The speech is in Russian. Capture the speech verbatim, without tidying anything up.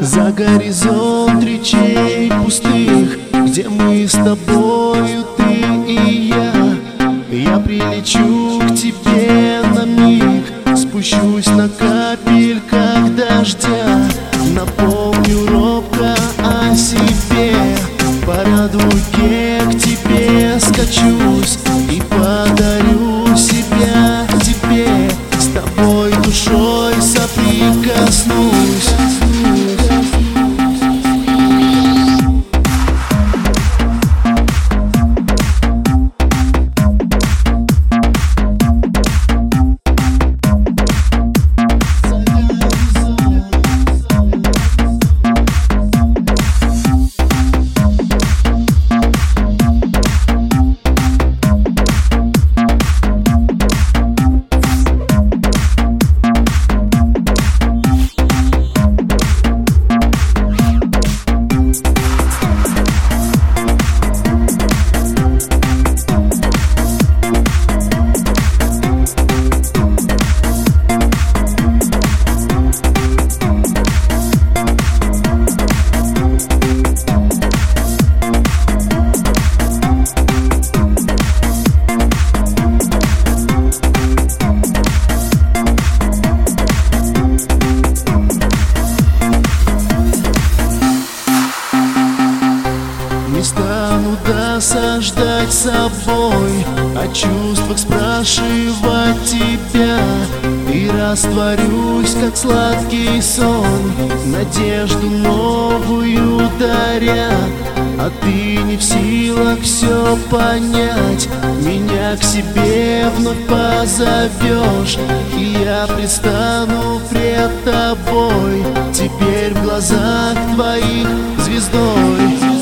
За горизонт речей пустых, где мы с тобою, ты и я. Я прилечу к тебе на миг, спущусь на капельках дождя, напомню робко о себе, по радуге к тебе скачусь и подарю себя тебе, с тобой душой соприкоснусь. Не стану досаждать собой, о чувствах спрашивать тебя, и растворюсь, как сладкий сон, надежду новую даря. А ты не в силах все понять, меня к себе вновь позовешь, и я предстану пред тобой, теперь в глазах твоих звездой.